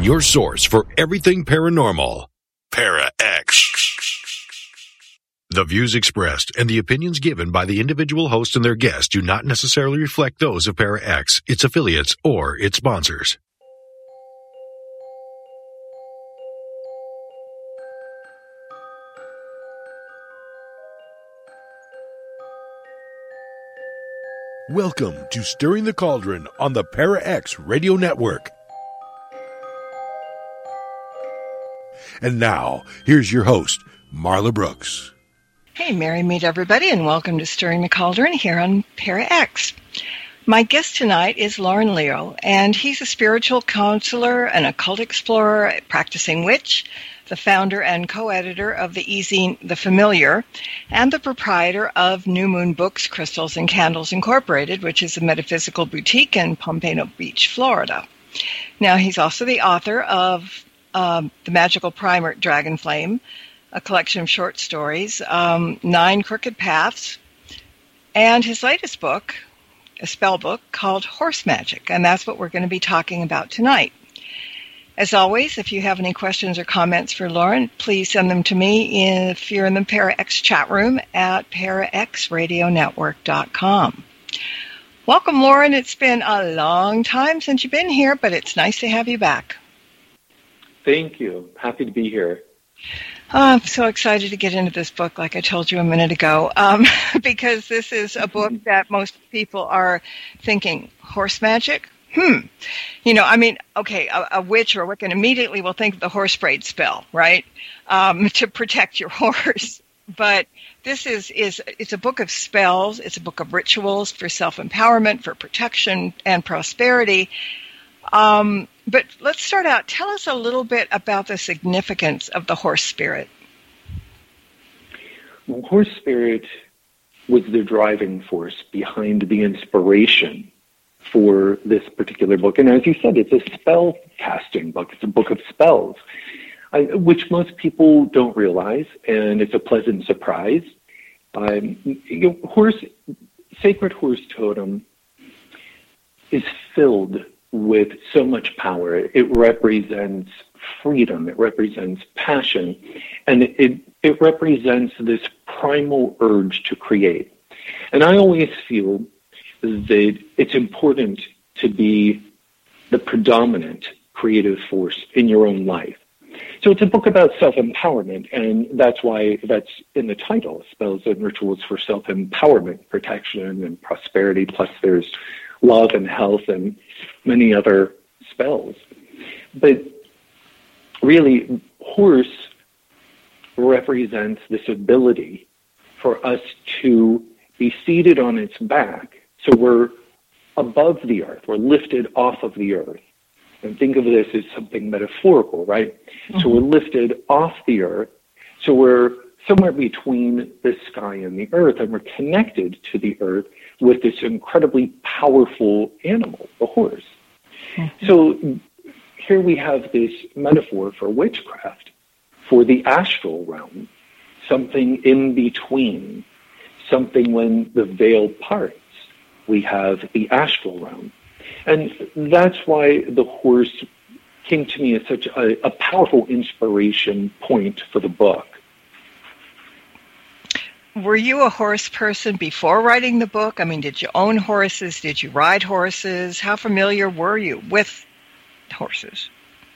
your source for everything paranormal. Para-X. The views expressed and the opinions given by the individual host and their guests do not necessarily reflect those of Para-X, its affiliates, or its sponsors. Welcome to Stirring the Cauldron on the Para-X Radio Network. And now, here's your host, Marla Brooks. Hey, merry meet everybody, and welcome to Stirring the Cauldron here on Para-X. My guest tonight is Lauren Leo, and he's a spiritual counselor, an occult explorer, a practicing witch, the founder and co-editor of the e-zine The Familiar, and the proprietor of New Moon Books, Crystals, and Candles Incorporated, which is a metaphysical boutique in Pompano Beach, Florida. Now, he's also the author of The Magical Primer Dragon Flame, a collection of short stories, 9 Crooked Paths, and his latest book, a spell book called Horse Magic, and that's what we're going to be talking about tonight. As always, if you have any questions or comments for Lauren, please send them to me if you're in the Para-X chat room at paraxradionetwork.com. Welcome, Lauren. It's been a long time since you've been here, but it's nice to have you back. Thank you. Happy to be here. I'm so excited to get into this book, like I told you a minute ago, because this is a book that most people are thinking, horse magic? Okay, a witch or a Wiccan immediately will think of the horse braid spell, right, to protect your horse. But this it's a book of spells. It's a book of rituals for self-empowerment, for protection and prosperity. But let's start out. Tell us a little bit about the significance of the horse spirit. Well, horse spirit was the driving force behind the inspiration for this particular book. And as you said, it's a spell casting book. It's a book of spells, which most people don't realize, and it's a pleasant surprise. Sacred horse totem is filled with so much power. It represents freedom. It represents passion. And it represents this primal urge to create. And I always feel that it's important to be the predominant creative force in your own life. So it's a book about self-empowerment, and that's why that's in the title, Spells and Rituals for Self-Empowerment, Protection, and Prosperity, plus there's love and health and many other spells. But really, horse represents this ability for us to be seated on its back. So we're above the earth. We're lifted off of the earth. And think of this as something metaphorical, right? Mm-hmm. So we're lifted off the earth. So we're somewhere between the sky and the earth, and we're connected to the earth with this incredibly powerful animal, the horse. Mm-hmm. So here we have this metaphor for witchcraft, for the astral realm, something in between, something when the veil parts. We have the astral realm. And that's why the horse came to me as such a powerful inspiration point for the book. Were you a horse person before writing the book? I mean, did you own horses? Did you ride horses? How familiar were you with horses?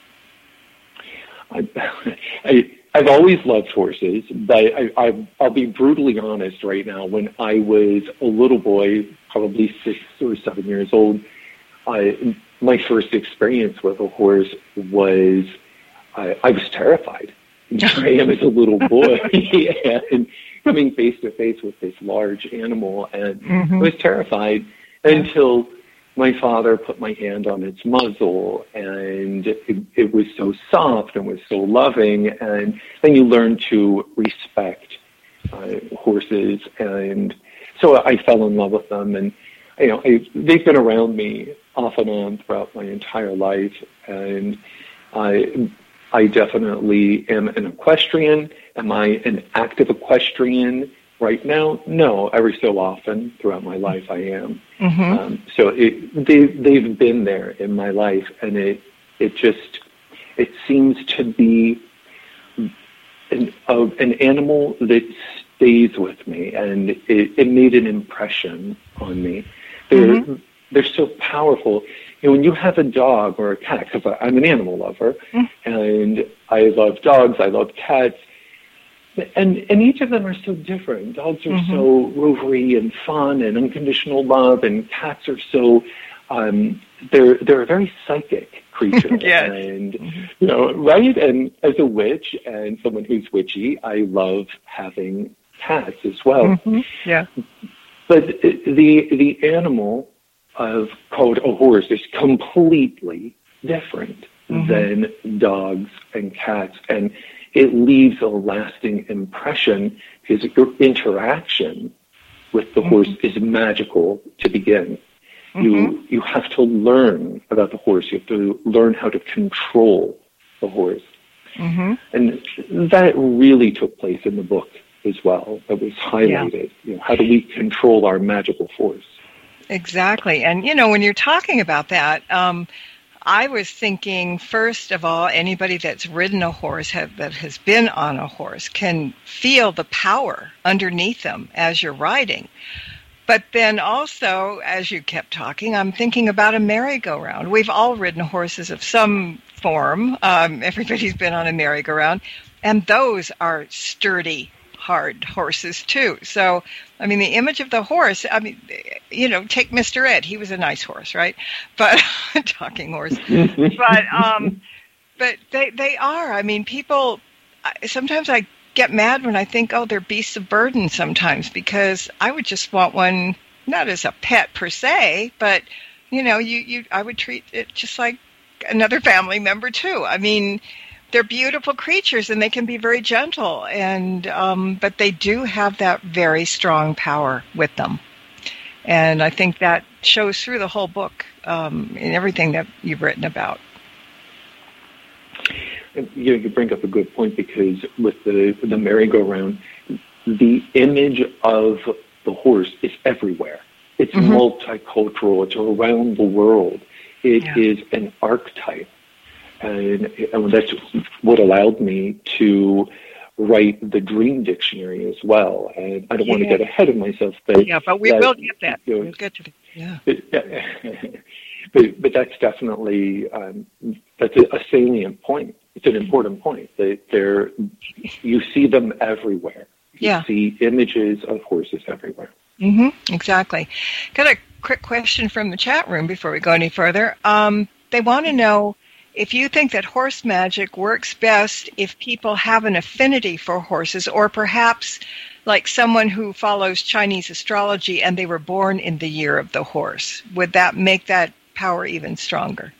I've always loved horses, but I'll be brutally honest right now. When I was a little boy, probably 6 or 7 years old, my first experience with a horse was I was terrified. I am as a little boy, and coming face to face with this large animal, and I was terrified until my father put my hand on its muzzle, and it was so soft and was so loving, and then you learn to respect horses, and so I fell in love with them, and they've been around me off and on throughout my entire life, and I definitely am an equestrian. Am I an active equestrian right now? No, every so often throughout my life I am. So they've been there in my life, and it just It seems to be an animal that stays with me, and it made an impression on me. They're so powerful. When you have a dog or a cat, because I'm an animal lover, and I love dogs, I love cats, and each of them are so different. Dogs are so rovery and fun and unconditional love, and cats are so they're a very psychic creature. Yes. And right? And as a witch and someone who's witchy, I love having cats as well. Yeah. But the animal called a horse is completely different than dogs and cats, and it leaves a lasting impression because your interaction with the horse is magical to begin. You have to learn about the horse. You have to learn how to control the horse. And that really took place in the book as well. That was highlighted. How do we control our magical force? Exactly. And, when you're talking about that, I was thinking, first of all, anybody that's ridden a horse, that has been on a horse, can feel the power underneath them as you're riding. But then also, as you kept talking, I'm thinking about a merry-go-round. We've all ridden horses of some form. Everybody's been on a merry-go-round. And those are sturdy, hard horses, too. So, the image of the horse, take Mr. Ed. He was a nice horse, right? But, talking horse. But they are. People, sometimes I get mad when I think, they're beasts of burden sometimes, because I would just want one, not as a pet per se, but, I would treat it just like another family member too. They're beautiful creatures and they can be very gentle, and but they do have that very strong power with them. And I think that shows through the whole book in everything that you've written about. You bring up a good point, because with the merry-go-round, the image of the horse is everywhere. It's multicultural. It's around the world. It is an archetype. And that's what allowed me to write the Dream Dictionary as well. And I don't want to get ahead of myself, but we will get that. We'll get to that. But that's definitely that's a salient point. It's an important point. You see them everywhere. You see images of horses everywhere. Exactly. Got a quick question from the chat room before we go any further. They want to know if you think that horse magic works best if people have an affinity for horses, or perhaps like someone who follows Chinese astrology and they were born in the year of the horse. Would that make that power even stronger?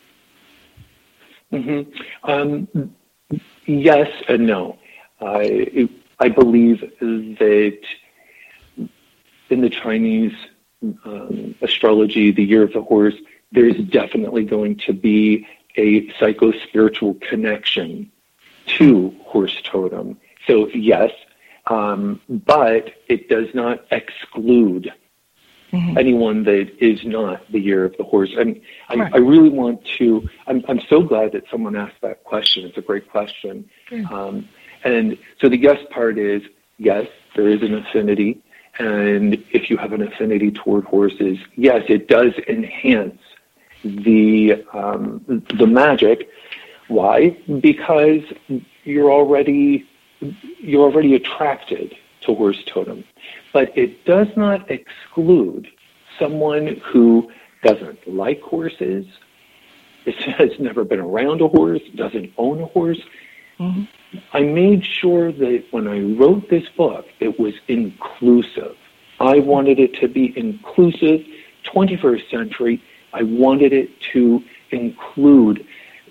Yes and no. I believe that in the Chinese astrology, the year of the horse, there's definitely going to be a psycho-spiritual connection to horse totem. So yes, but it does not exclude anyone that is not the year of the horse. And I really want to, I'm so glad that someone asked that question. It's a great question. And so the yes part is, yes, there is an affinity. And if you have an affinity toward horses, yes, it does enhance the magic. Why? Because you're already attracted to horse totem. But it does not exclude someone who doesn't like horses, has never been around a horse, doesn't own a horse. I made sure that when I wrote this book, it was inclusive. I wanted it to be inclusive, 21st century. I wanted it to include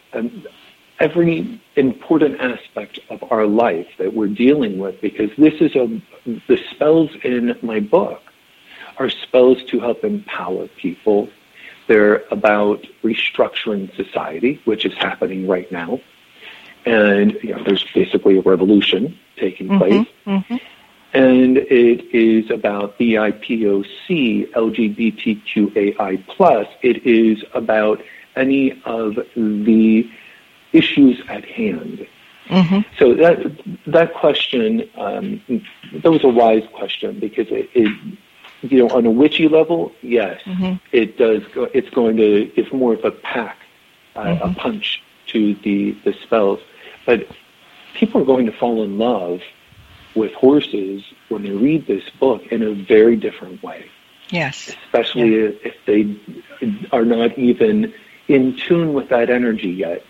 every important aspect of our life that we're dealing with, because this is the spells in my book are spells to help empower people. They're about restructuring society, which is happening right now. And there's basically a revolution taking place. And it is about BIPOC, LGBTQAI+. It is about any of the issues at hand. Mm-hmm. So that question, that was a wise question, because it on a witchy level, yes, mm-hmm. it does. It's more of a pack, a punch to the spells. But people are going to fall in love with horses when they read this book in a very different way. Yes. Especially if they are not even in tune with that energy yet.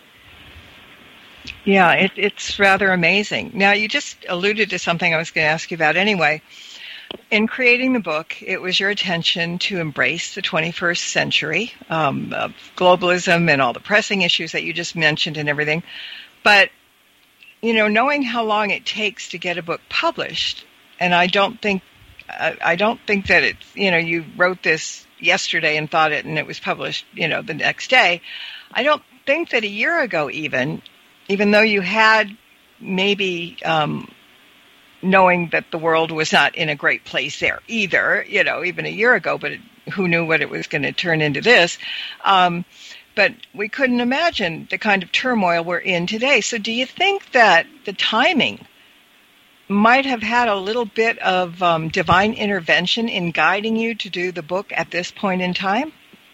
Yeah, it's rather amazing. Now, you just alluded to something I was going to ask you about anyway. In creating the book, it was your intention to embrace the 21st century, of globalism and all the pressing issues that you just mentioned and everything. But, knowing how long it takes to get a book published, and I don't think that it's, you wrote this yesterday and thought it and it was published, the next day. I don't think that a year ago even though you had maybe knowing that the world was not in a great place there either, even a year ago, but who knew what it was going to turn into this. But we couldn't imagine the kind of turmoil we're in today. So do you think that the timing might have had a little bit of divine intervention in guiding you to do the book at this point in time?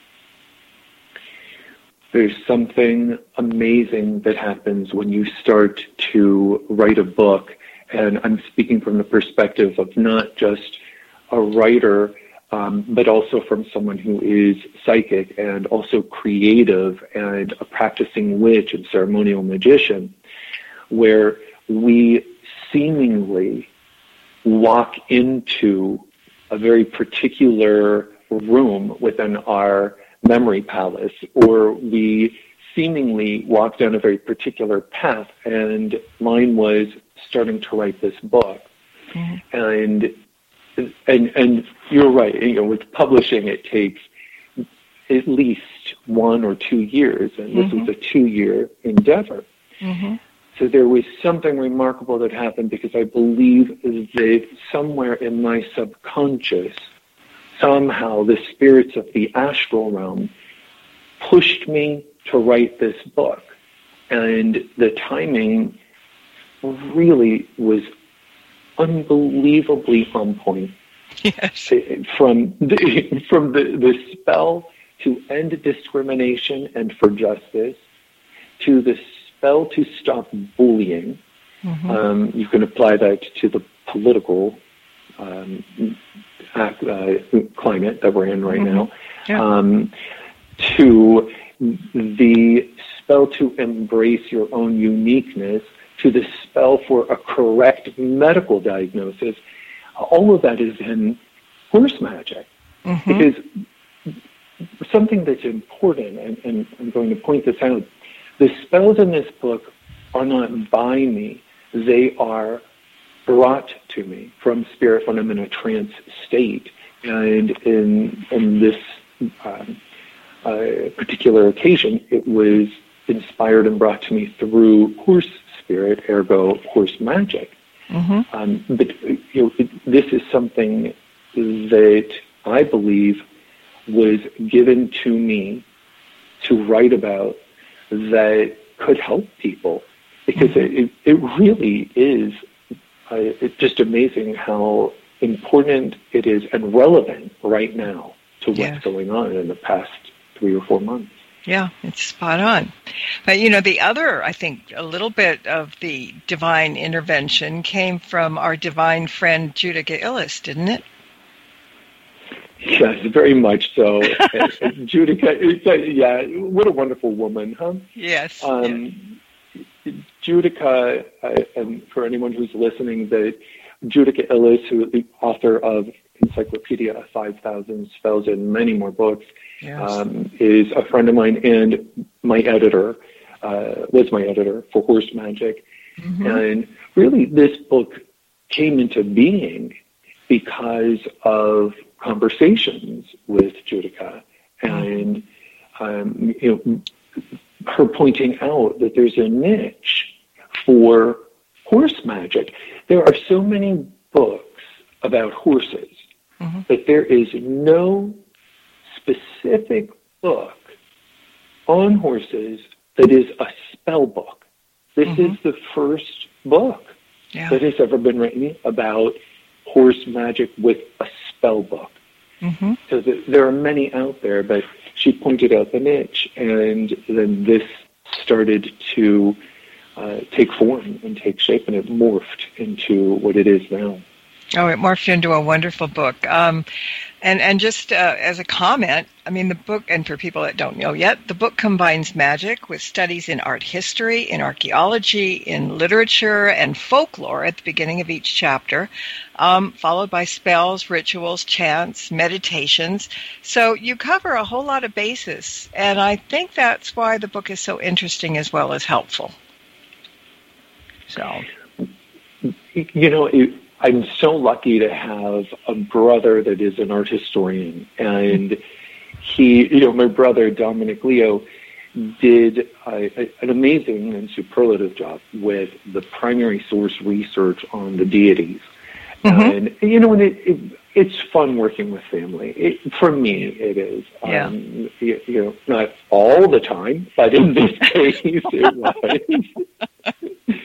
There's something amazing that happens when you start to write a book. And I'm speaking from the perspective of not just a writer, but also from someone who is psychic and also creative and a practicing witch and ceremonial magician, where we seemingly walk into a very particular room within our memory palace, or we seemingly walk down a very particular path, and mine was starting to write this book. Mm-hmm. And you're right, with publishing it takes at least 1 or 2 years, and this was a 2-year endeavor. Mm-hmm. So there was something remarkable that happened, because I believe that somewhere in my subconscious, somehow the spirits of the astral realm pushed me to write this book. And the timing really was unbelievably on point. Yes. From the spell to end discrimination and for justice, to the spell to stop bullying. Mm-hmm. You can apply that to the political climate that we're in right now. Yeah. To the spell to embrace your own uniqueness, to the spell for a correct medical diagnosis. All of that is in horse magic. Mm-hmm. Because something that's important, and I'm going to point this out, the spells in this book are not by me. They are brought to me from spirit when I'm in a trance state. And in this particular occasion, it was inspired and brought to me through horse spirit, ergo horse magic. Mm-hmm. But this is something that I believe was given to me to write about, that could help people, because it really is it's just amazing how important it is and relevant right now to what's going on in the past 3 or 4 months. Yeah, it's spot on. But, the other, I think, a little bit of the divine intervention came from our divine friend Judika Illes, didn't it? Yes, very much so. Judika, what a wonderful woman, huh? Yes. Judika, and for anyone who's listening, Judika Illes, who is the author of Encyclopedia 5,000 Spells and many more books, is a friend of mine and my editor, was my editor for Horse Magic. Mm-hmm. And really this book came into being because of conversations with Judika and her pointing out that there's a niche for horse magic. There are so many books about horses, but there is no specific book on horses that is a spell book. This is the first book that has ever been written about horse magic with a spell book. So there are many out there, but she pointed out the niche, and then this started to take form and take shape, and it morphed into what it is now. Oh, it morphed into a wonderful book. And just as a comment, I mean, the book, and for people that don't know yet, the book combines magic with studies in art history, in archaeology, in literature, and folklore at the beginning of each chapter, followed by spells, rituals, chants, meditations. So you cover a whole lot of bases, and I think that's why the book is so interesting as well as helpful. So, you know, I'm so lucky to have a brother that is an art historian, and he, you know, my brother Dominic Leo did an amazing and superlative job with the primary source research on the deities. And, you know, it's fun working with family. For me, it is. You know, not all the time, but in this case, it was.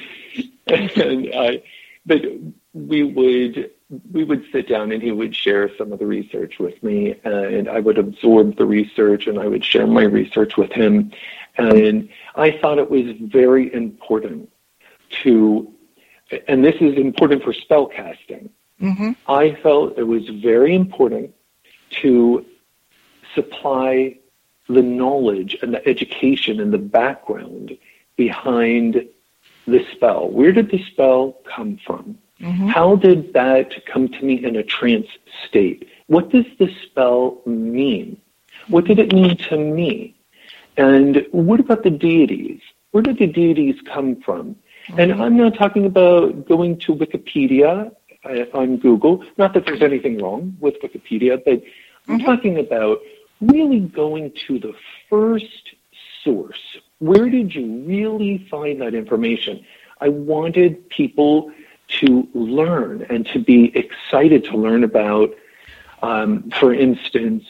But we would sit down and he would share some of the research with me, and I would absorb the research and I would share my research with him. And I thought it was very important to, and this is important for spell casting, I felt it was very important to supply the knowledge and the education and the background behind the spell. Where did the spell come from? How did that come to me in a trance state? What does the spell mean? What did it mean to me? And what about the deities? Where did the deities come from? And I'm not talking about going to Wikipedia on Google. Not that there's anything wrong with Wikipedia, but I'm talking about really going to the first source. Where did you really find that information? I wanted people to learn and to be excited to learn about, for instance,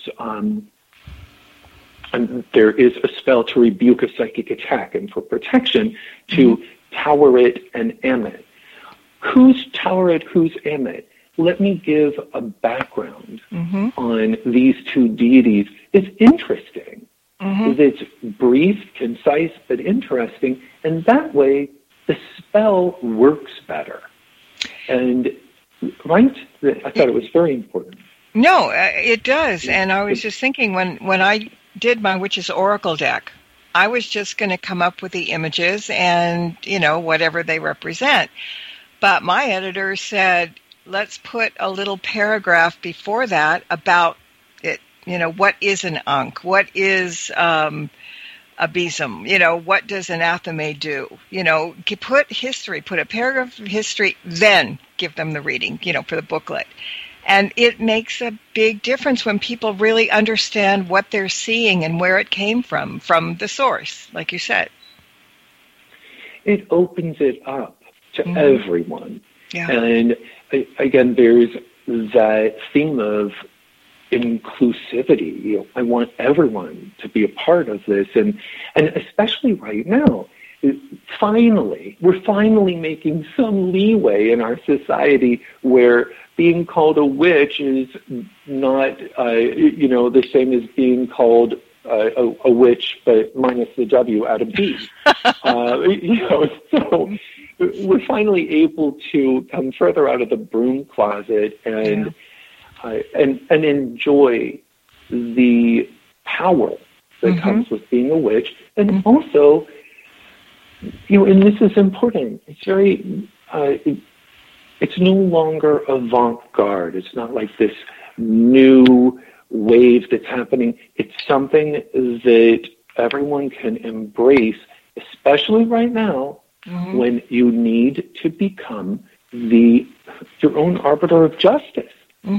there is a spell to rebuke a psychic attack, and for protection to tower it and Ammit. Who's tower it, who's Ammit? Let me give a background on these two deities. It's interesting. It's brief, concise, but interesting, and that way the spell works better. And, right? I thought it was very important. No, it does. And I was just thinking, when I did my Witch's Oracle deck, I was just going to come up with the images and, you know, whatever they represent. But my editor said, let's put a little paragraph before that about it. You know, what is an Ankh? What is a besom? You know, what does an Athame do? You know, put history, put a paragraph of history, then give them the reading, you know, for the booklet. And it makes a big difference when people really understand what they're seeing and where it came from the source, like you said. It opens it up to everyone. Yeah. And again, there's that theme of inclusivity. You know, I want everyone to be a part of this, and especially right now, we're finally making some leeway in our society where being called a witch is not, you know, the same as being called a witch, but minus the W out of B. You know, so we're finally able to come further out of the broom closet and enjoy the power that comes with being a witch. And also, you know, and this is important, it's very, it's no longer avant-garde. It's not like this new wave that's happening. It's something that everyone can embrace, especially right now when you need to become your own arbiter of justice.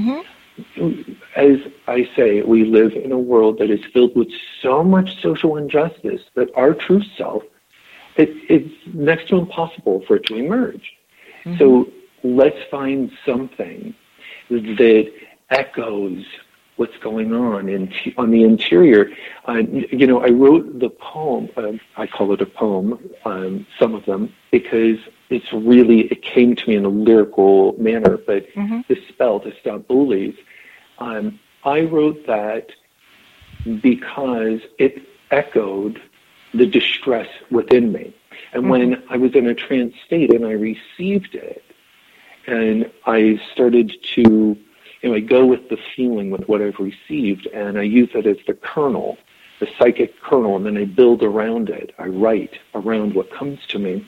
As I say, we live in a world that is filled with so much social injustice that our true self, it's next to impossible for it to emerge. So let's find something that echoes what's going on on the interior. I wrote the poem. I call it a poem, some of them, because it came to me in a lyrical manner. But the spell, to stop bullies, I wrote that because it echoed the distress within me. And when I was in a trance state and I received it, and I started to, I go with the feeling, with what I've received, and I use it as the kernel, the psychic kernel, and then I build around it. I write around what comes to me.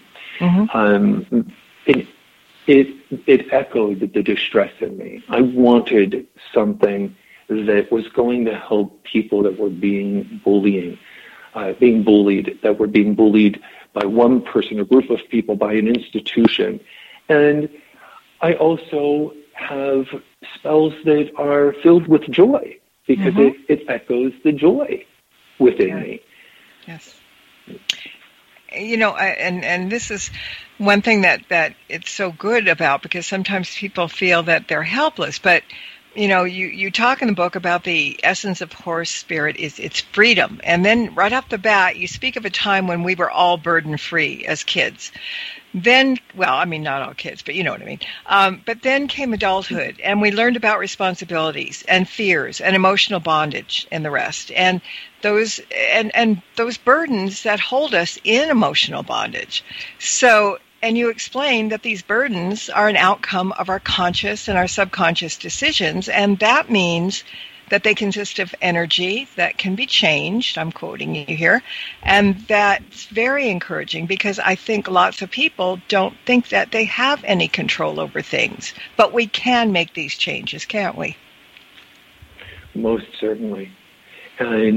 It echoed the distress in me. I wanted something that was going to help people that were being bullied, that were being bullied by one person, a group of people, by an institution. And I also have spells that are filled with joy, because it echoes the joy within me. Yes. And this is one thing that it's so good about, because sometimes people feel that they're helpless, but you talk in the book about the essence of horse spirit is its freedom. And then right off the bat, you speak of a time when we were all burden-free as kids. Then, not all kids, but you know what I mean. But then came adulthood, and we learned about responsibilities and fears and emotional bondage and the rest. And those burdens that hold us in emotional bondage. So, and you explain that these burdens are an outcome of our conscious and our subconscious decisions, and that means that they consist of energy that can be changed. I'm quoting you here. And that's very encouraging, because I think lots of people don't think that they have any control over things. But we can make these changes, can't we? Most certainly. And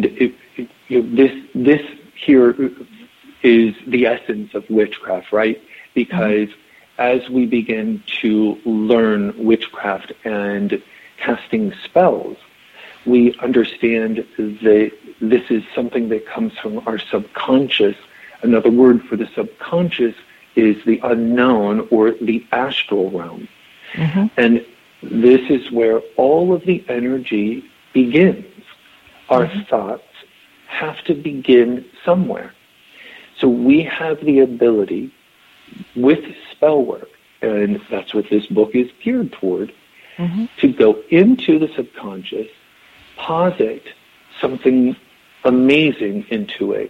this here is the essence of witchcraft, right? Because as we begin to learn witchcraft and casting spells, we understand that this is something that comes from our subconscious. Another word for the subconscious is the unknown, or the astral realm. And this is where all of the energy begins. Our thoughts have to begin somewhere. So we have the ability, with spell work, and that's what this book is geared toward, to go into the subconscious, posit something amazing into it,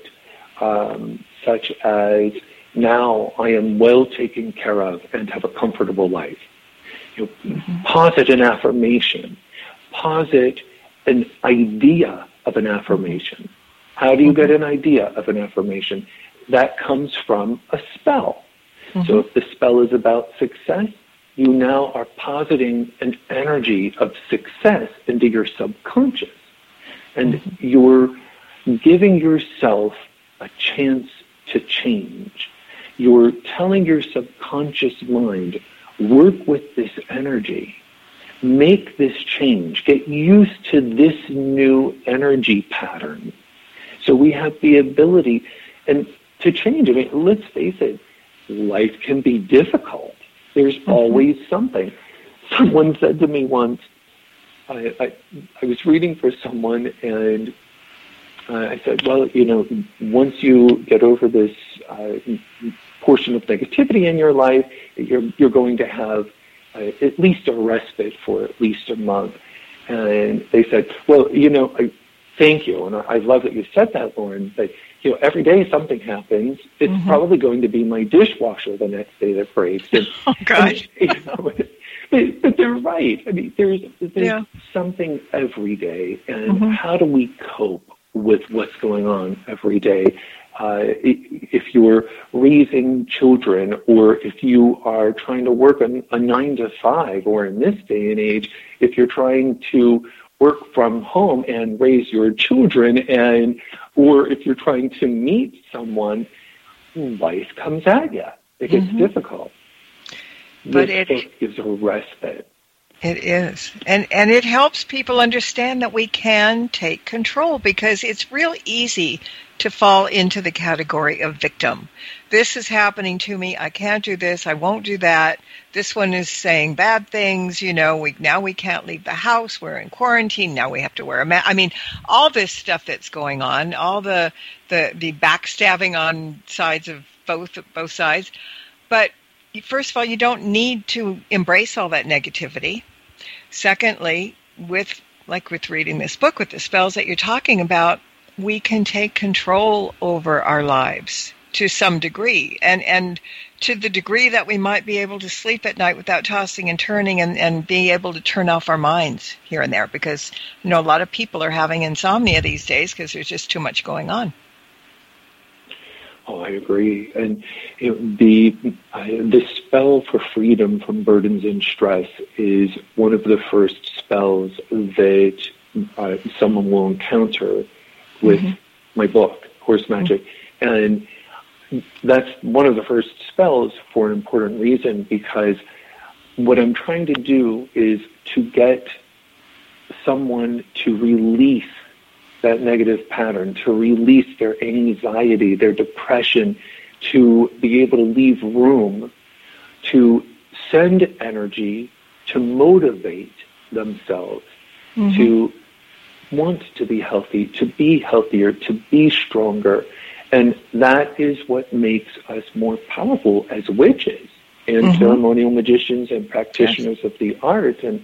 such as, now I am well taken care of and have a comfortable life. Posit an affirmation. Posit an idea of an affirmation. How do you get an idea of an affirmation? That comes from a spell. So if the spell is about success, you now are positing an energy of success into your subconscious. And you're giving yourself a chance to change. You're telling your subconscious mind, work with this energy. Make this change. Get used to this new energy pattern. So we have the ability to change. I mean, let's face it, life can be difficult. There's always something. Someone said to me once, I was reading for someone, and I said, well, once you get over this portion of negativity in your life, you're going to have at least a respite for at least a month. And they said, well, thank you, and I love that you said that, Lauren, but every day something happens. It's probably going to be my dishwasher the next day that breaks. And, oh, gosh. But they're right. I mean, there's something every day, and how do we cope with what's going on every day? If you're raising children, or if you are trying to work a 9 to 5, or in this day and age, if you're trying to work from home and raise your children, or if you're trying to meet someone, life comes at you. It gets difficult. But this book gives a respite. It is. And it helps people understand that we can take control, because it's real easy to fall into the category of victim. This is happening to me. I can't do this. I won't do that. This one is saying bad things. Now we can't leave the house. We're in quarantine. Now we have to wear a mask. I mean, all this stuff that's going on, all the backstabbing on sides of both sides. But first of all, you don't need to embrace all that negativity. Secondly, with reading this book, with the spells that you're talking about, we can take control over our lives to some degree. And to the degree that we might be able to sleep at night without tossing and turning and be able to turn off our minds here and there. Because, a lot of people are having insomnia these days because there's just too much going on. Oh, I agree. And the spell for freedom from burdens and stress is one of the first spells that someone will encounter with my book, Horse Magic. And that's one of the first spells for an important reason, because what I'm trying to do is to get someone to release that negative pattern, to release their anxiety, their depression, to be able to leave room to send energy to motivate themselves to want to be healthy, to be healthier, to be stronger. And that is what makes us more powerful as witches and ceremonial magicians and practitioners of the art. And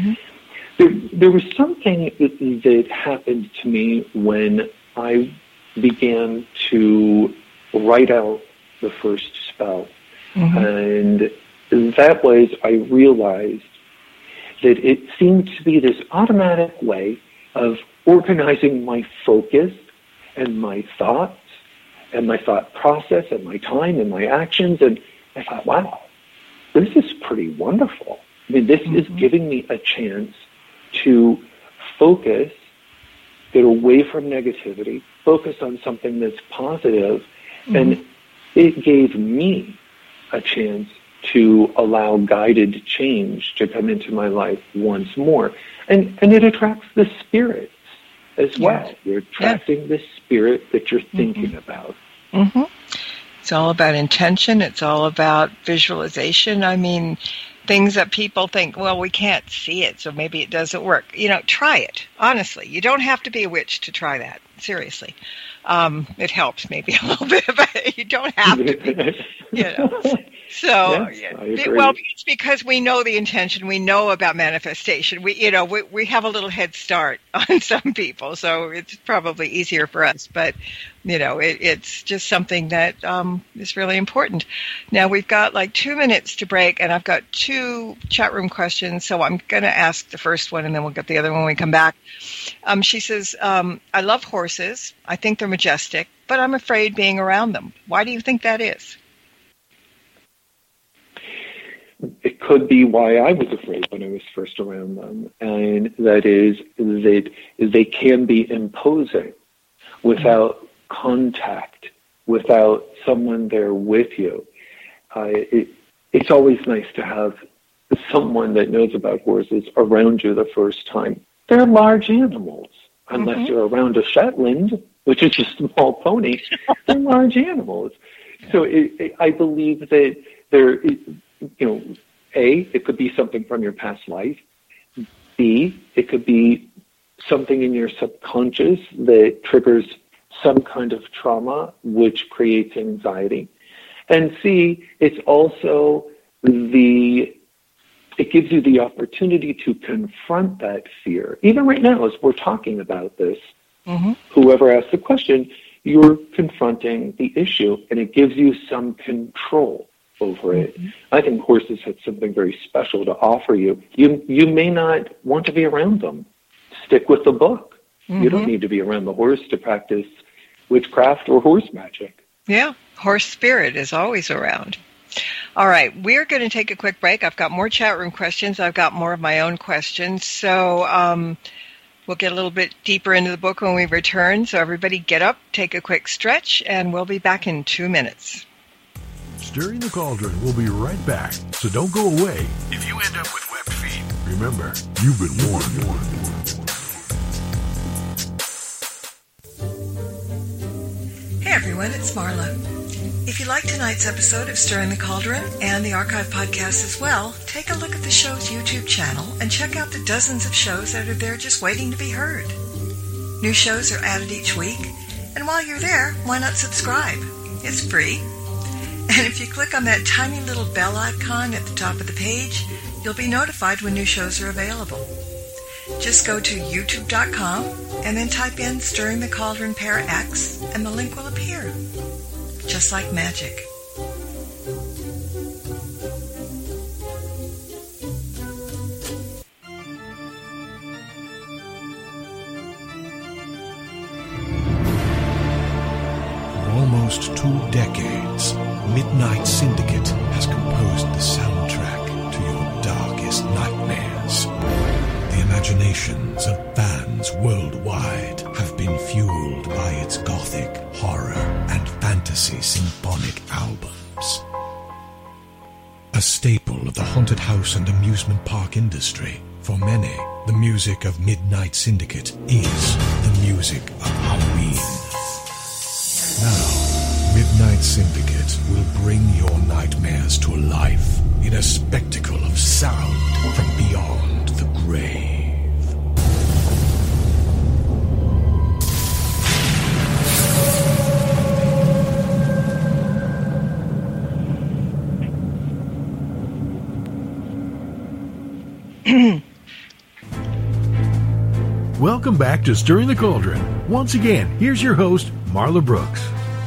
there was something that happened to me when I began to write out the first spell. And that was, I realized that it seemed to be this automatic way of organizing my focus and my thoughts and my thought process and my time and my actions. And I thought, wow, this is pretty wonderful. I mean, this is giving me a chance to focus, get away from negativity, focus on something that's positive. And it gave me a chance to allow guided change to come into my life once more. And it attracts the spirits as well. You're attracting the spirit that you're thinking about. It's all about intention. It's all about visualization. I mean, things that people think, well, we can't see it, so maybe it doesn't work. Try it. Honestly, you don't have to be a witch to try that. Seriously. It helps maybe a little bit, but you don't have to be, So, well, it's because we know the intention. We know about manifestation. We have a little head start on some people, so it's probably easier for us. But, it's just something that is really important. Now, we've got like 2 minutes to break, and I've got 2 chat room questions, so I'm going to ask the first one, and then we'll get the other one when we come back. She says, I love horses. I think they're majestic, but I'm afraid being around them. Why do you think that is? It could be why I was afraid when I was first around them, and that is that they can be imposing without contact, without someone there with you. It's always nice to have someone that knows about horses around you the first time. They're large animals, unless you're around a Shetland, which is a small pony. They're large animals. So I believe that there, A, it could be something from your past life. B, it could be something in your subconscious that triggers some kind of trauma, which creates anxiety. And C, it's also it gives you the opportunity to confront that fear. Even right now, as we're talking about this, whoever asks the question, you're confronting the issue, and it gives you some control over it. I think horses have something very special to offer you. You may not want to be around them. Stick with the book. You don't need to be around the horse to practice witchcraft or horse magic. Yeah, horse spirit is always around. All right, we're going to take a quick break. I've got more chat room questions. I've got more of my own questions. So we'll get a little bit deeper into the book when we return. So everybody get up, take a quick stretch, and we'll be back in 2 minutes. Stirring the Cauldron will be right back, so don't go away. If you end up with webbed feet, remember, you've been warned. everyone, it's Marla. If you like tonight's episode of Stirring the Cauldron and the archive podcast as well, take a look at the show's YouTube channel and check out the dozens of shows that are there just waiting to be heard. New shows are added each week, and while you're there, why not subscribe? It's free. And if you click on that tiny little bell icon at the top of the page, you'll be notified when new shows are available. Just go to youtube.com and then type in Stirring the Cauldron Para X and the link will appear. Just like magic. For almost 2 decades, Midnight Syndicate has composed the soundtrack to your darkest nightmares. The imaginations of fans worldwide have been fueled by its gothic, horror, and fantasy symphonic albums. A staple of the haunted house and amusement park industry, for many, the music of Midnight Syndicate is the music of Halloween. Now, Midnight Syndicate will bring your nightmares to life in a spectacle of sound from beyond the grave. Welcome back to Stirring the Cauldron. Once again, here's your host, Marla Brooks.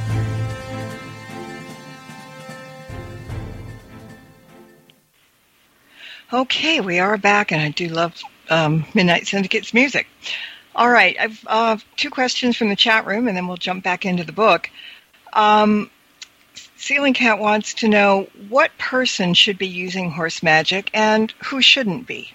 Okay, we are back, and I do love Midnight Syndicate's music. All right, I've 2 questions from the chat room, and then we'll jump back into the book. Ceiling Cat wants to know what person should be using horse magic and who shouldn't be.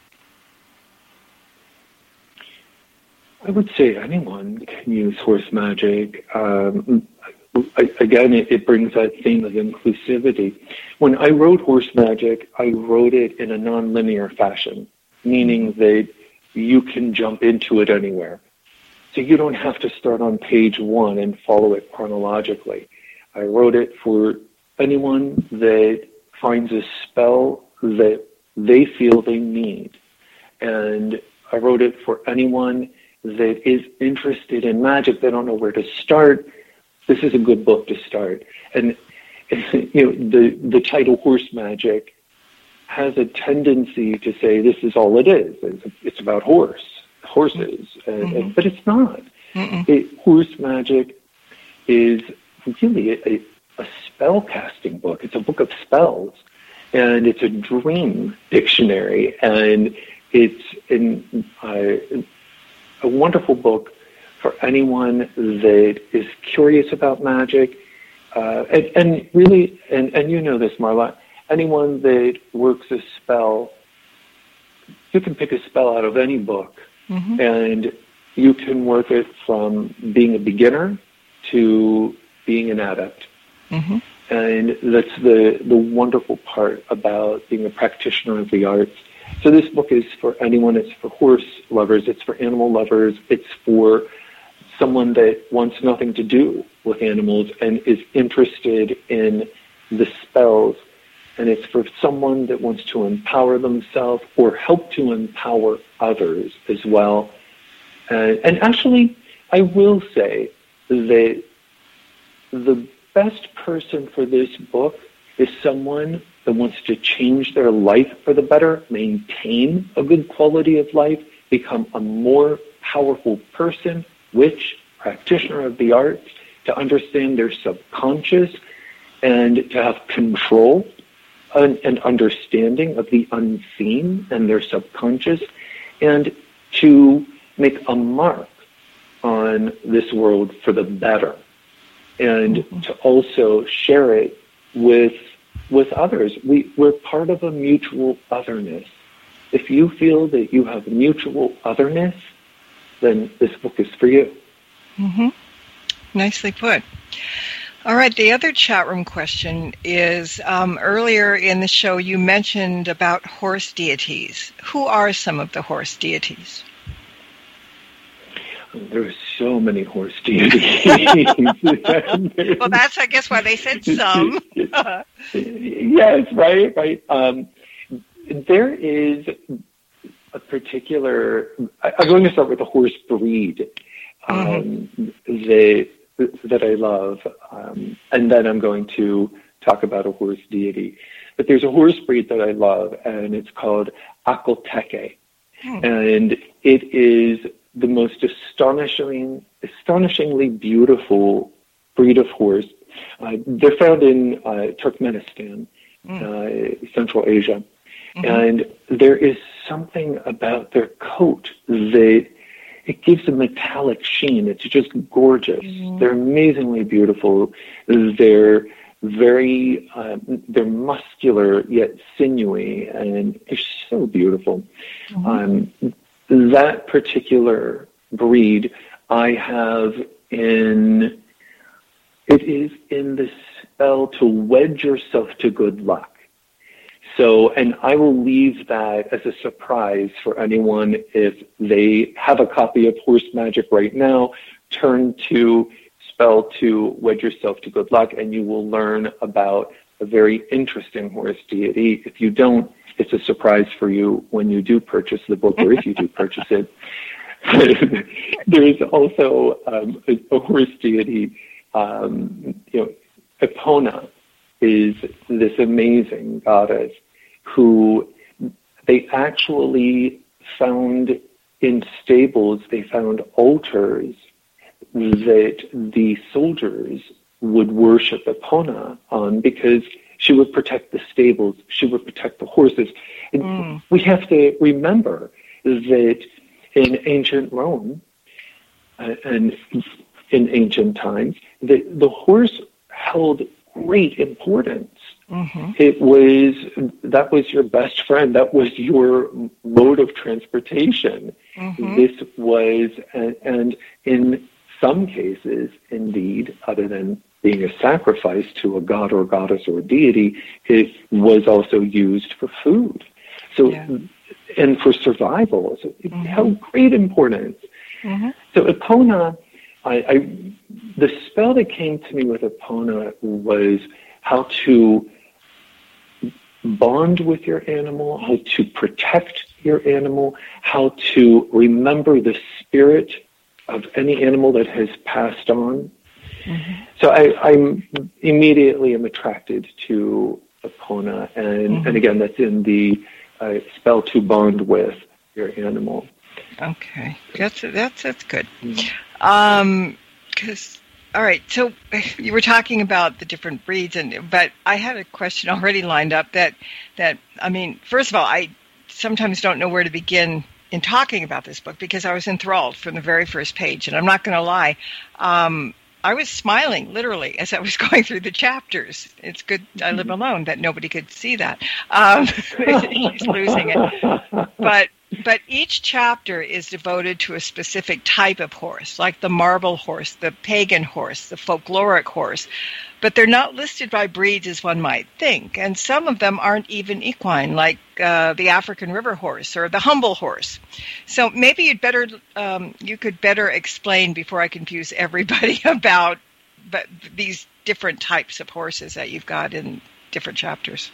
I would say anyone can use horse magic. Again, it brings that theme of inclusivity. When I wrote horse magic, I wrote it in a non-linear fashion, meaning that you can jump into it anywhere. So you don't have to start on page 1 and follow it chronologically. I wrote it for anyone that finds a spell that they feel they need. And I wrote it for anyone that is interested in magic. They don't know where to start. This is a good book to start. And the title Horse Magic has a tendency to say this is all it is. It's about horses, but it's not. Horse Magic is really a spell casting book. It's a book of spells, and it's a dream dictionary, and it's a wonderful book for anyone that is curious about magic, and really, and you know this, Marla, anyone that works a spell, you can pick a spell out of any book, and you can work it from being a beginner to being an adept. And that's the wonderful part about being a practitioner of the arts. So this book is for anyone. It's for horse lovers. It's for animal lovers. It's for someone that wants nothing to do with animals and is interested in the spells. And it's for someone that wants to empower themselves or help to empower others as well. And actually, I will say that the best person for this book is someone that wants to change their life for the better, maintain a good quality of life, become a more powerful person, witch, practitioner of the arts, to understand their subconscious and to have control and understanding of the unseen and their subconscious, and to make a mark on this world for the better, and to also share it with others. We're part of a mutual otherness. If you feel that you have mutual otherness, then this book is for you. Nicely put. All right, the other chat room question is, earlier in the show you mentioned about horse deities. Who are some of the horse deities? There are so many horse deities. Well, that's, I guess, why they said some. Yes, right. There is a particular. I'm going to start with the horse breed that I love, and then I'm going to talk about a horse deity. But there's a horse breed that I love, and it's called Acolteque, and it is the most astonishingly beautiful breed of horse. They're found in Turkmenistan, Central Asia. And there is something about their coat that it gives a metallic sheen. It's just gorgeous. They're amazingly beautiful. They're very, they're muscular yet sinewy, and they're so beautiful. That particular breed I have it is in the spell to wed yourself to good luck. So, and I will leave that as a surprise for anyone. If they have a copy of Horse Magic right now, turn to spell to wed yourself to good luck, and you will learn about a very interesting horse deity. If you don't, it's a surprise for you when you do purchase the book, or if you do purchase it. There is also a horse deity. Epona is this amazing goddess who they actually found in stables. They found altars that the soldiers would worship Epona on, because she would protect the stables, she would protect the horses. And we have to remember that in ancient Rome and in ancient times, the horse held great importance. That was your best friend. That was your mode of transportation. This was, and in some cases, indeed, other than being a sacrifice to a god or goddess or deity, it was also used for food. So, and for survival. So it held great importance. So Epona, the spell that came to me with Epona was how to bond with your animal, how to protect your animal, how to remember the spirit of any animal that has passed on. So I'm immediately attracted to Epona, and again, that's in the spell to bond with your animal. Okay, that's good. Because all right, so you were talking about the different breeds, but I had a question already lined up that I mean, first of all, I sometimes don't know where to begin in talking about this book, because I was enthralled from the very first page, and I'm not going to lie, I was smiling literally as I was going through the chapters. It's good I live alone that nobody could see that. He's losing it, but each chapter is devoted to a specific type of horse, like the marble horse, the pagan horse, the folkloric horse. But they're not listed by breeds as one might think. And some of them aren't even equine, like the African river horse or the humble horse. So maybe you could better explain, before I confuse everybody, about these different types of horses that you've got in different chapters.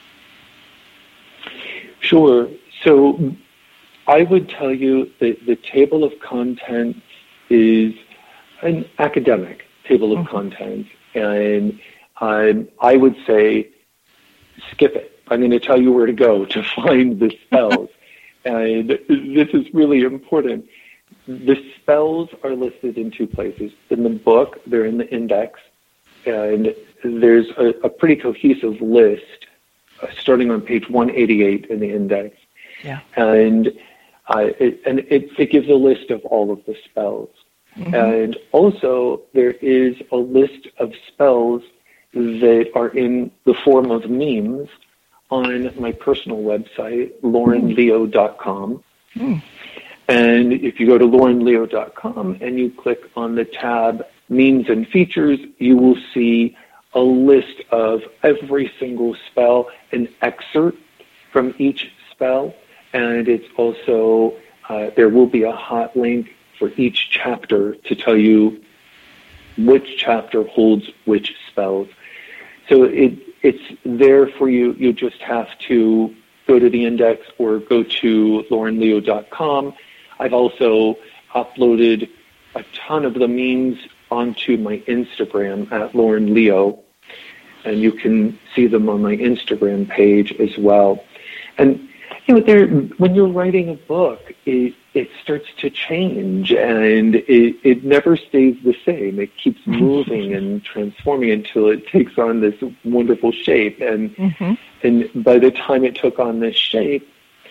Sure. So I would tell you that the table of contents is an academic table of contents, and I would say skip it. I'm going to tell you where to go to find the spells, and this is really important. The spells are listed in two places. In the book, they're in the index, and there's a pretty cohesive list starting on page 188 in the index. Yeah. And it gives a list of all of the spells. And also there is a list of spells that are in the form of memes on my personal website, laurenleo.com. And if you go to laurenleo.com and you click on the tab Memes and Features, you will see a list of every single spell, an excerpt from each spell, and it's also, there will be a hot link for each chapter to tell you which chapter holds which spells. So it's there for you. You just have to go to the index or go to laurenleo.com. I've also uploaded a ton of the memes onto my Instagram at Lauren Leo, and you can see them on my Instagram page as well. And when you're writing a book, it starts to change, and it never stays the same. It keeps moving and transforming until it takes on this wonderful shape. And and by the time it took on this shape,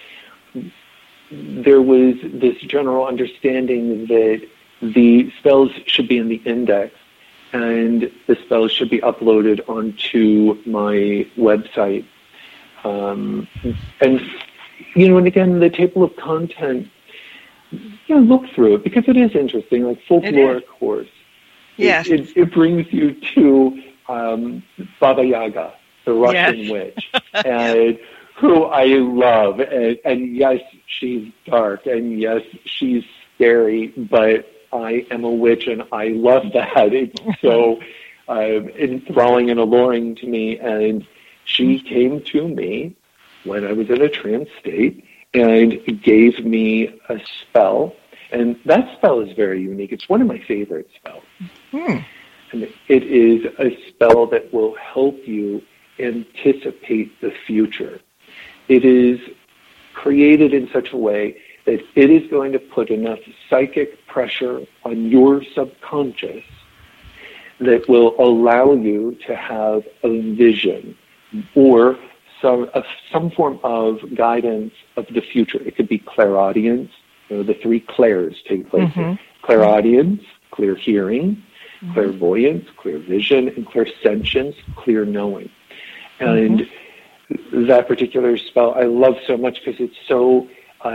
there was this general understanding that the spells should be in the index, and the spells should be uploaded onto my website. And again, the table of content, look through it because it is interesting, like folkloric horse. Yes. It brings you to Baba Yaga, the Russian witch, and who I love. And yes, she's dark, and yes, she's scary, but I am a witch, and I love that. It's so enthralling and alluring to me. And she came to me when I was in a trance state and gave me a spell. And that spell is very unique. It's one of my favorite spells. And it is a spell that will help you anticipate the future. It is created in such a way that it is going to put enough psychic pressure on your subconscious that will allow you to have a vision or some form of guidance of the future. It could be clairaudience. The three clairs take place here. Clairaudience, clear hearing, clairvoyance, clear vision, and clairsentience, clear knowing. And that particular spell I love so much because it's so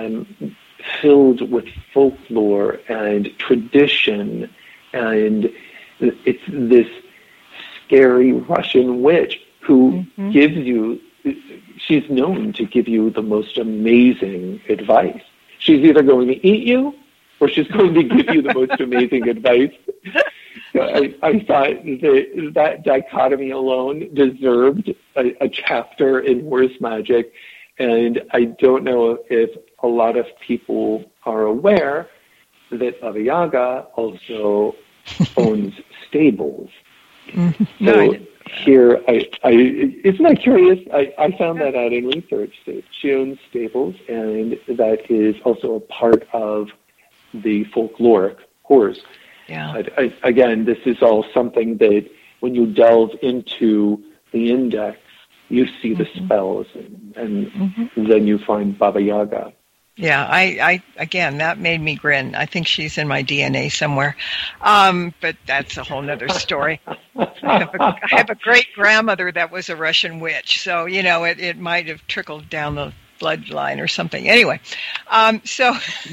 filled with folklore and tradition, and it's this scary Russian witch who gives you, she's known to give you the most amazing advice. She's either going to eat you or she's going to give you the most amazing advice. So I thought that dichotomy alone deserved a chapter in horse magic, and I don't know if a lot of people are aware that Baba Yaga also owns stables. So here, isn't that curious? I found that out in research. That she owns stables, and that is also a part of the folkloric horse. Yeah. Again, this is all something that when you delve into the index, you see the spells, and then you find Baba Yaga. Yeah, I again, that made me grin. I think she's in my DNA somewhere. But that's a whole nother story. I have a great-grandmother that was a Russian witch, so, it might have trickled down the bloodline or something. Anyway, so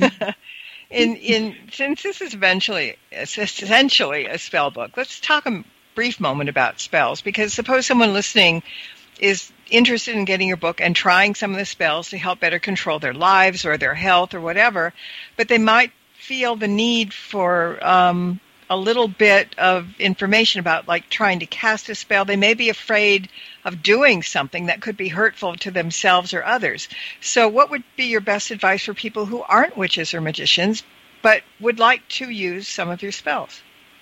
since this is essentially a spell book, let's talk a brief moment about spells, because suppose someone listening is interested in getting your book and trying some of the spells to help better control their lives or their health or whatever, but they might feel the need for a little bit of information about, like, trying to cast a spell. They may be afraid of doing something that could be hurtful to themselves or others. So what would be your best advice for people who aren't witches or magicians but would like to use some of your spells?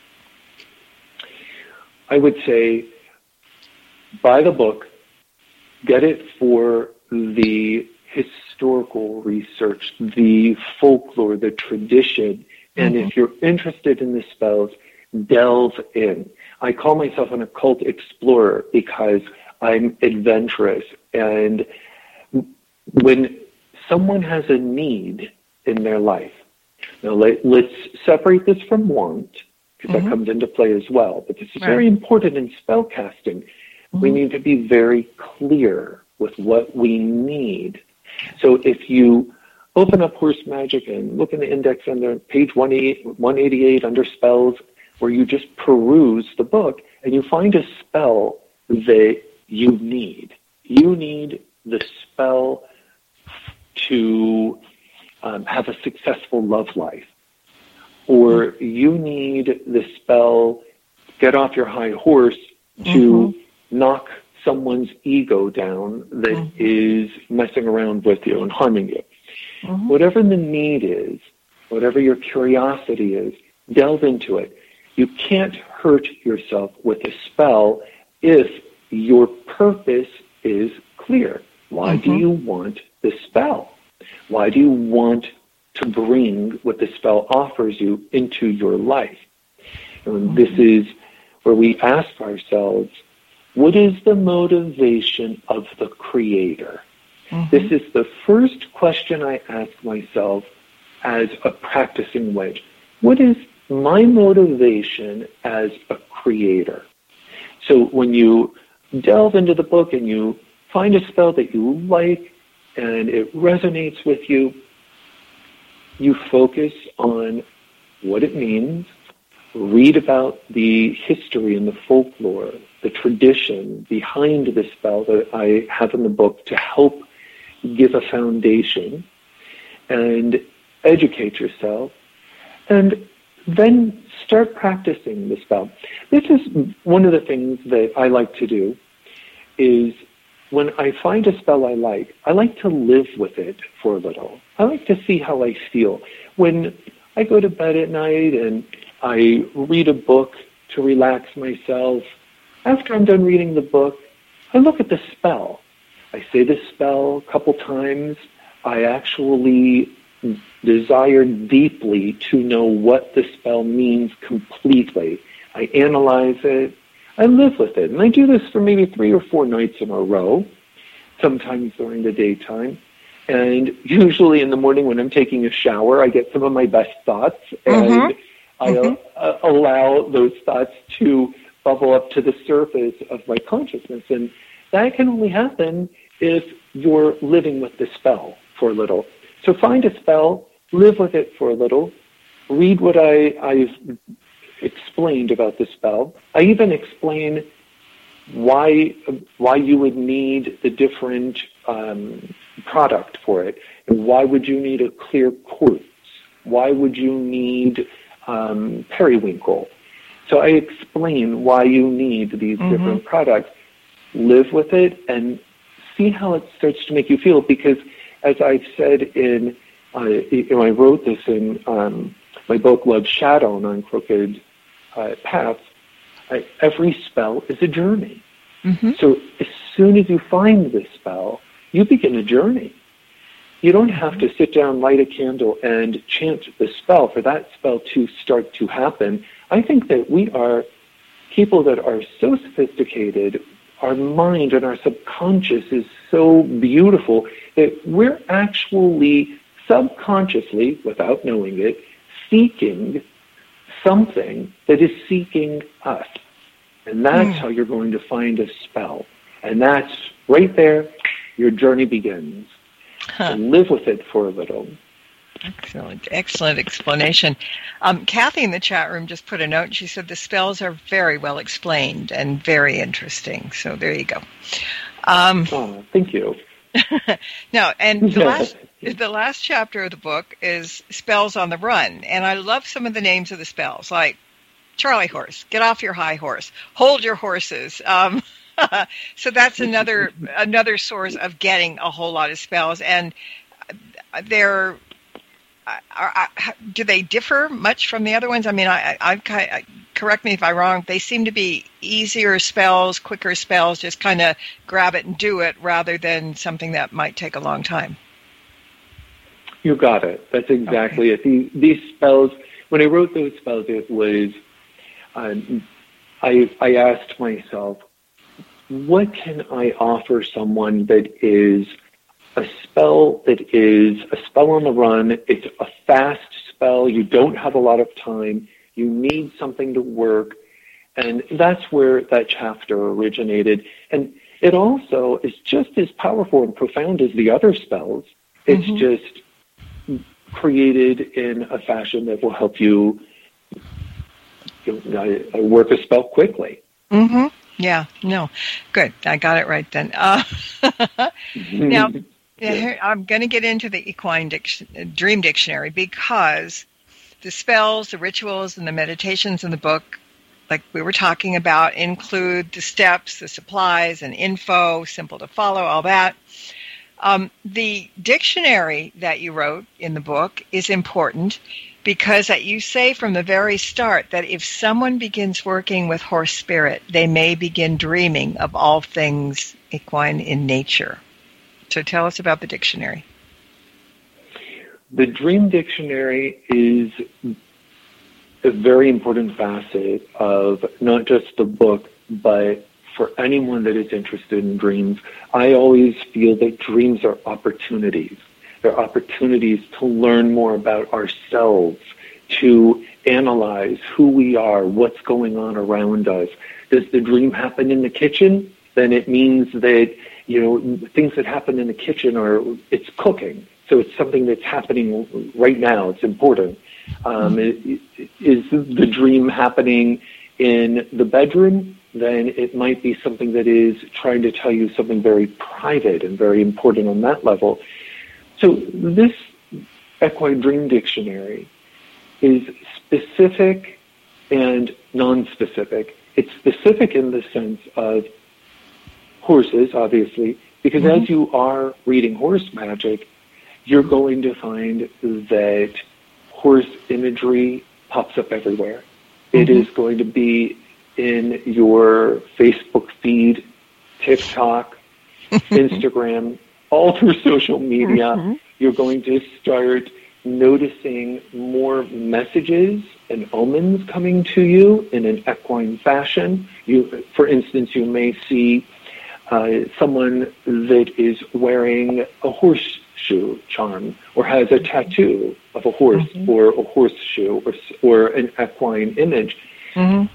I would say buy the book, get it for the historical research, the folklore, the tradition, and if you're interested in the spells, delve in. I call myself an occult explorer because I'm adventurous, and when someone has a need in their life, now let's separate this from want, because that comes into play as well, but this is very important in spell casting. We need to be very clear with what we need. So if you open up Horse Magic and look in the index under page 188 under spells, where you just peruse the book and you find a spell that you need. You need the spell to have a successful love life. or you need the spell, get off your high horse, to knock someone's ego down that is messing around with you and harming you. Whatever the need is, whatever your curiosity is, delve into it. You can't hurt yourself with a spell if your purpose is clear. Why do you want the spell? Why do you want to bring what the spell offers you into your life? And this is where we ask ourselves, what is the motivation of the Creator? This is the first question I ask myself as a practicing witch. What is my motivation as a creator? So when you delve into the book and you find a spell that you like and it resonates with you, you focus on what it means, read about the history and the folklore, the tradition behind the spell that I have in the book to help give a foundation, and educate yourself, and then start practicing the spell. This is one of the things that I like to do, is when I find a spell I like to live with it for a little. I like to see how I feel. When I go to bed at night and I read a book to relax myself, after I'm done reading the book, I look at the spell. I say the spell a couple times. I actually desire deeply to know what the spell means completely. I analyze it. I live with it. And I do this for maybe 3 or 4 nights in a row, sometimes during the daytime. And usually in the morning when I'm taking a shower, I get some of my best thoughts, and I allow those thoughts to bubble up to the surface of my consciousness. And that can only happen if you're living with the spell for a little. So find a spell, live with it for a little, read what I've explained about the spell. I even explain why you would need the different product for it, and why would you need a clear quartz? Why would you need periwinkle? So I explain why you need these different products. Live with it and see how it starts to make you feel, because as I've said I wrote this in my book, Love's Shadow and On Crooked Paths, every spell is a journey. So as soon as you find this spell, you begin a journey. You don't have to sit down, light a candle, and chant the spell for that spell to start to happen. I think that we are people that are so sophisticated. Our mind and our subconscious is so beautiful that we're actually subconsciously, without knowing it, seeking something that is seeking us. And that's how you're going to find a spell. And that's right there, your journey begins. So live with it for a little. Excellent explanation. Kathy in the chat room just put a note. She said the spells are very well explained and very interesting. So there you go. Thank you. No, and the last chapter of the book is Spells on the Run, and I love some of the names of the spells, like Charlie Horse, get off your high horse, hold your horses. So that's another source of getting a whole lot of spells, and they're. Do they differ much from the other ones? I mean, correct me if I'm wrong. They seem to be easier spells, quicker spells, just kind of grab it and do it, rather than something that might take a long time. You got it. That's exactly it. These spells, when I wrote those spells, it was, I asked myself, what can I offer someone that is a spell that is a spell on the run? It's a fast spell. You don't have a lot of time. You need something to work. And that's where that chapter originated. And it also is just as powerful and profound as the other spells. It's just created in a fashion that will help you work a spell quickly. Yeah, no. Good. I got it right then. Now, I'm going to get into the Equine Dream Dictionary, because the spells, the rituals, and the meditations in the book, like we were talking about, include the steps, the supplies, and info, simple to follow, all that. The dictionary that you wrote in the book is important because you say from the very start that if someone begins working with horse spirit, they may begin dreaming of all things equine in nature. So tell us about the dictionary. The Dream Dictionary is a very important facet of not just the book, but for anyone that is interested in dreams. I always feel that dreams are opportunities. They're opportunities to learn more about ourselves, to analyze who we are, what's going on around us. Does the dream happen in the kitchen? Then it means that, things that happen in the kitchen it's cooking. So it's something that's happening right now. It's important. Is the dream happening in the bedroom? Then it might be something that is trying to tell you something very private and very important on that level. So this Equine Dream Dictionary is specific and non-specific. It's specific in the sense of horses, obviously, because as you are reading horse magic, you're going to find that horse imagery pops up everywhere. It is going to be in your Facebook feed, TikTok, Instagram, all through social media. You're going to start noticing more messages and omens coming to you in an equine fashion. For instance, you may see someone that is wearing a horseshoe charm or has a tattoo of a horse or a horseshoe or an equine image. And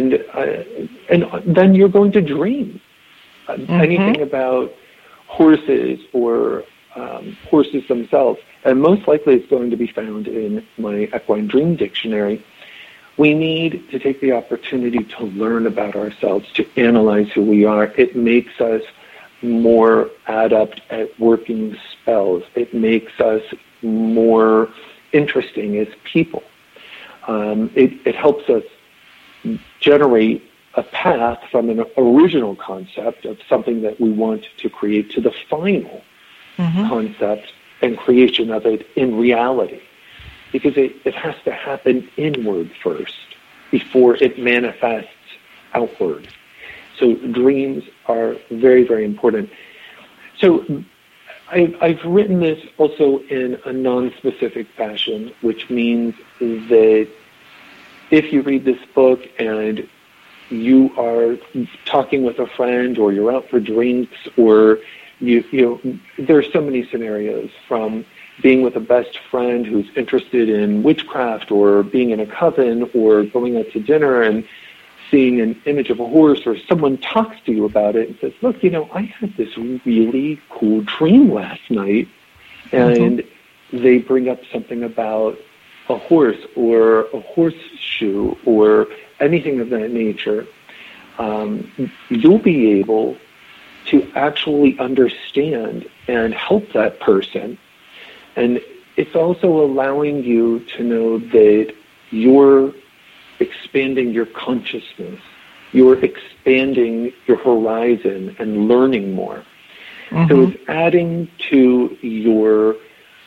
then you're going to dream anything about horses or horses themselves. And most likely it's going to be found in my Equine Dream Dictionary. We need to take the opportunity to learn about ourselves, to analyze who we are. It makes us more adept at working spells. It makes us more interesting as people. It helps us generate a path from an original concept of something that we want to create to the final concept and creation of it in reality. Because it has to happen inward first before it manifests outward. So dreams are very, very important. So I've written this also in a non-specific fashion, which means that if you read this book and you are talking with a friend or you're out for drinks or there's so many scenarios, from being with a best friend who's interested in witchcraft or being in a coven or going out to dinner and seeing an image of a horse, or someone talks to you about it and says, look, I had this really cool dream last night, and they bring up something about a horse or a horseshoe or anything of that nature. You'll be able to actually understand and help that person. And it's also allowing you to know that you're expanding your consciousness. You're expanding your horizon and learning more. So it's adding to your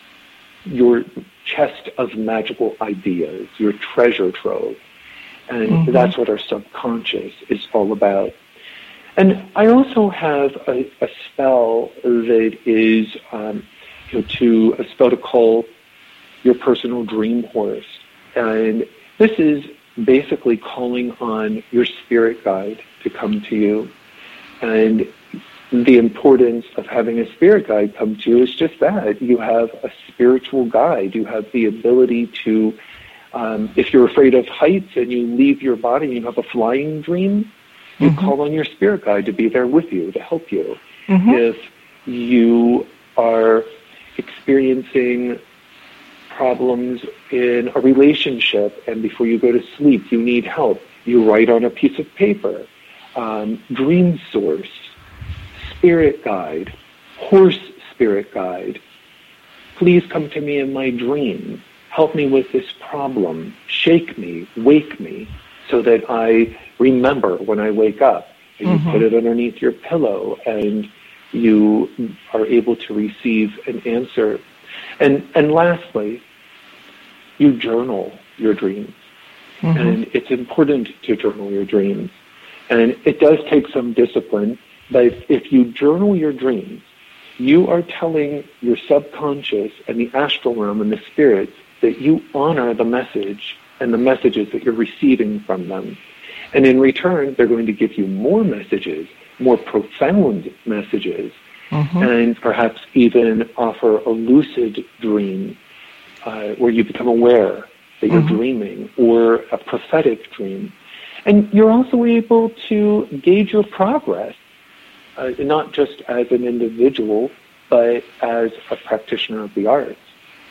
chest of magical ideas, your treasure trove. And that's what our subconscious is all about. And I also have a spell that is a spell to call your personal dream horse. And this is basically calling on your spirit guide to come to you. And the importance of having a spirit guide come to you is just that. You have a spiritual guide. You have the ability to, if you're afraid of heights and you leave your body and you have a flying dream, you call on your spirit guide to be there with you, to help you. If you are experiencing problems in a relationship and before you go to sleep you need help, you write on a piece of paper, dream source, spirit guide, horse spirit guide, please come to me in my dream, help me with this problem, shake me, wake me, so that I remember when I wake up. And you put it underneath your pillow, and you are able to receive an answer. And lastly, you journal your dreams. And it's important to journal your dreams. And it does take some discipline, but if you journal your dreams, you are telling your subconscious and the astral realm and the spirits that you honor the message and the messages that you're receiving from them. And in return, they're going to give you more messages, more profound messages, and perhaps even offer a lucid dream where you become aware that you're dreaming, or a prophetic dream. And you're also able to gauge your progress, not just as an individual, but as a practitioner of the arts.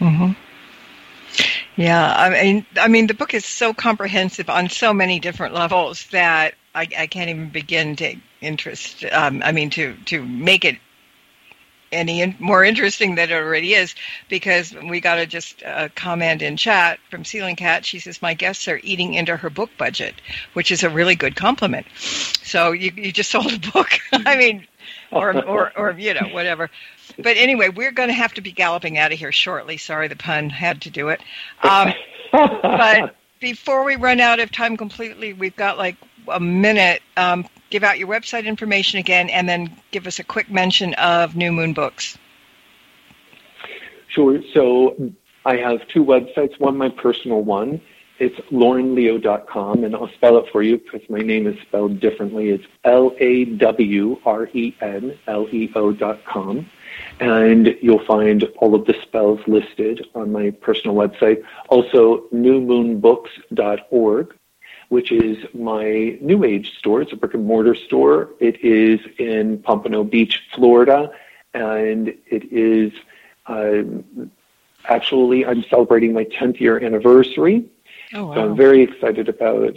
Yeah, I mean, the book is so comprehensive on so many different levels that I can't even begin to to make it any more interesting than it already is, because we got just a comment in chat from Ceiling Cat. She says, my guests are eating into her book budget, which is a really good compliment. So you just sold a book. I mean, or whatever. But anyway, we're going to have to be galloping out of here shortly. Sorry, the pun had to do it. But before we run out of time completely, we've got like a minute. Give out your website information again, and then give us a quick mention of New Moon Books. Sure. So I have two websites. One, my personal one. It's laurenleo.com, and I'll spell it for you because my name is spelled differently. It's LAWRENLEO.com. And you'll find all of the spells listed on my personal website. Also, newmoonbooks.org, which is my New Age store. It's a brick-and-mortar store. It is in Pompano Beach, Florida, and it is actually, I'm celebrating my 10th year anniversary. Oh, wow. So I'm very excited about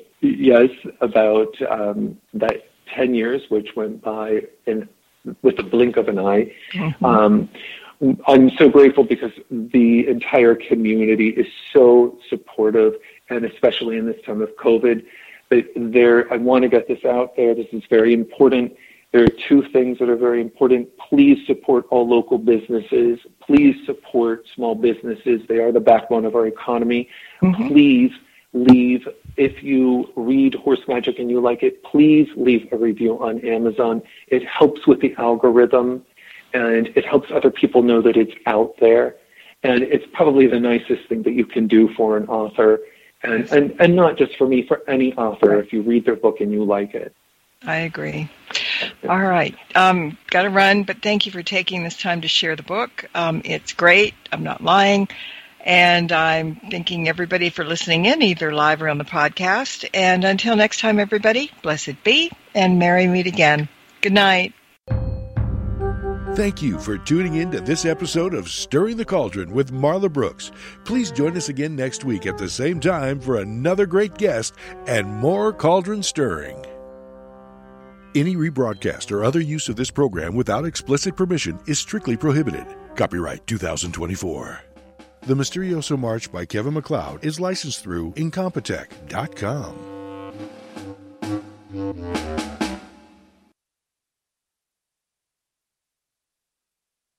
that 10 years, which went by with the blink of an eye. I'm so grateful because the entire community is so supportive, and especially in this time of COVID. But I want to get this out there. This is very important. There are two things that are very important. Please support all local businesses. Please support small businesses. They are the backbone of our economy. Please leave, if you read Horse Magic and you like it, please leave a review on Amazon. It helps with the algorithm, and it helps other people know that it's out there. And it's probably the nicest thing that you can do for an author, and not just for me, for any author, if you read their book and you like it. I agree. All right. Got to run, but thank you for taking this time to share the book. It's great. I'm not lying. And I'm thanking everybody for listening in, either live or on the podcast. And until next time, everybody, blessed be, and merry meet again. Good night. Thank you for tuning in to this episode of Stirring the Cauldron with Marla Brooks. Please join us again next week at the same time for another great guest and more cauldron stirring. Any rebroadcast or other use of this program without explicit permission is strictly prohibited. Copyright 2024. The Mysterioso March by Kevin MacLeod is licensed through Incompetech.com.